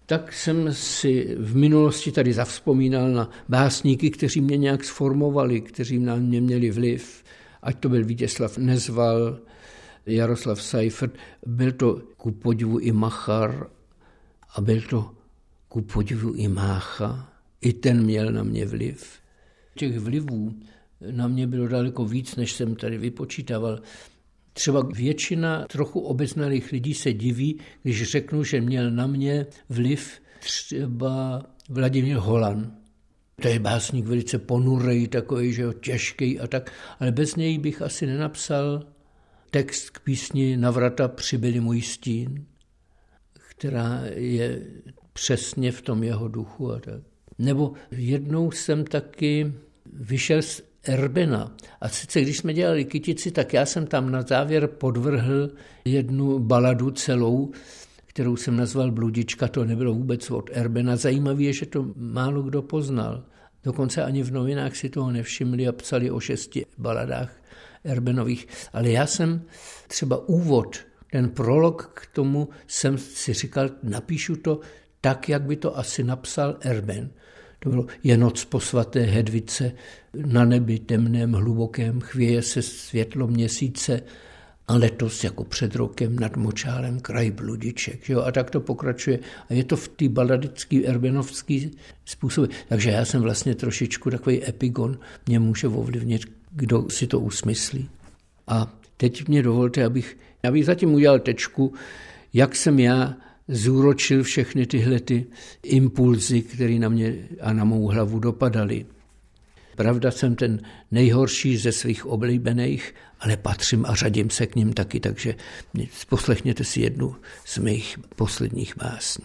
Tak jsem si v minulosti tady zavzpomínal na básníky, kteří mě nějak sformovali, kteří na mě měli vliv, ať to byl Vítězslav Nezval, Jaroslav Seifert, byl to ku podivu i Machar a byl to ku podivu i Mácha. I ten měl na mě vliv. Těch vlivů na mě bylo daleko víc, než jsem tady vypočítával. Třeba většina trochu obeznalých lidí se diví, když řeknu, že měl na mě vliv třeba Vladimír Holan. To je básník velice ponurej, takový, že jo, těžký a tak, ale bez něj bych asi nenapsal text k písni Na vrata přibyli můj stín, která je přesně v tom jeho duchu a tak. Nebo jednou jsem taky vyšel z Erbena. A sice, když jsme dělali Kytici, tak já jsem tam na závěr podvrhl jednu baladu celou, kterou jsem nazval Bludička, to nebylo vůbec od Erbena. Zajímavé je, že to málo kdo poznal. Dokonce ani v novinách si toho nevšimli a psali o 6 baladách Erbenových. Ale já jsem třeba úvod, ten prolog k tomu jsem si říkal, napíšu to tak, jak by to asi napsal Erben. To bylo: je noc po svaté Hedvice, na nebi temném hlubokém chvěje se světlo měsíce a letos jako před rokem nad močálem kraj bludiček. Jo? A tak to pokračuje. A je to v té baladický, erbenovský způsoby. Takže já jsem vlastně trošičku takový epigon, mě může ovlivnit, kdo si to usmyslí. A teď mě dovolte, abych zatím udělal tečku, jak jsem já zúročil všechny tyhle impulzy, které na mě a na mou hlavu dopadaly. Pravda, jsem ten nejhorší ze svých oblíbených, ale patřím a řadím se k nim taky, takže poslechněte si jednu z mých posledních básní.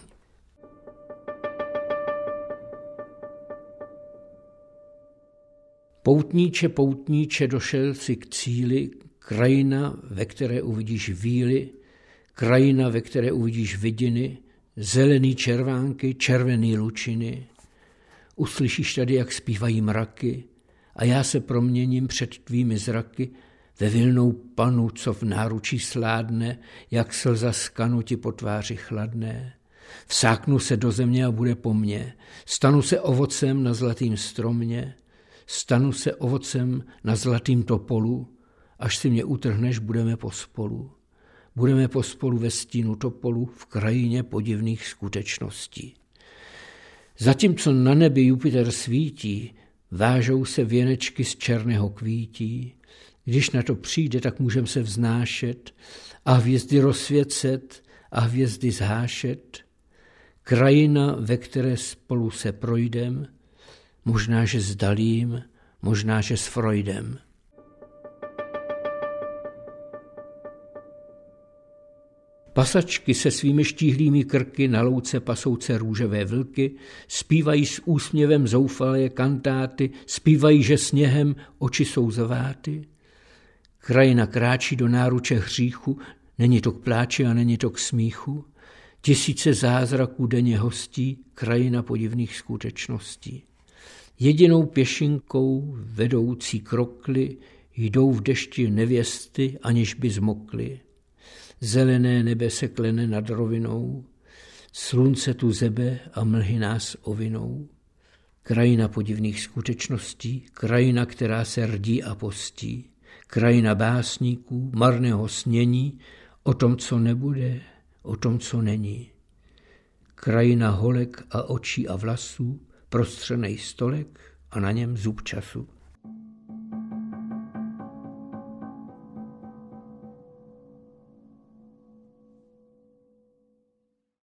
Poutníče, poutníče, došel si k cíli, krajina, ve které uvidíš víly, krajina, ve které uvidíš vidiny, zelený červánky, červený lučiny. Uslyšíš tady, jak zpívají mraky, a já se proměním před tvými zraky ve vilnou panu, co v náručí sládne, jak slza z kanu ti po tváři chladné. Vsáknu se do země a bude po mně, stanu se ovocem na zlatým stromě, stanu se ovocem na zlatým topolu, až si mě utrhneš, budeme pospolu. Budeme pospolu ve stínu topolu v krajině podivných skutečností. Zatímco na nebi Jupiter svítí, vážou se věnečky z černého kvítí. Když na to přijde, tak můžeme se vznášet a hvězdy rozsvěcet a hvězdy zhášet. Krajina, ve které spolu se projdem, možná, že s Dalím, možná, že s Freudem. Pasačky se svými štíhlými krky na louce pasouce růžové vlky zpívají s úsměvem zoufalé kantáty, zpívají, že sněhem oči jsou zaváty. Krajina kráčí do náruče hříchu, není to k pláči a není to k smíchu. Tisíce zázraků denně hostí, krajina podivných skutečností. Jedinou pěšinkou vedoucí krokly jdou v dešti nevěsty, aniž by zmokly. Zelené nebe se klene nad rovinou, slunce tu zebe a mlhy nás ovinou. Krajina podivných skutečností, krajina, která se rdí a postí, krajina básníků, marného snění, o tom, co nebude, o tom, co není. Krajina holek a očí a vlasů, prostřenej stolek a na něm zub času.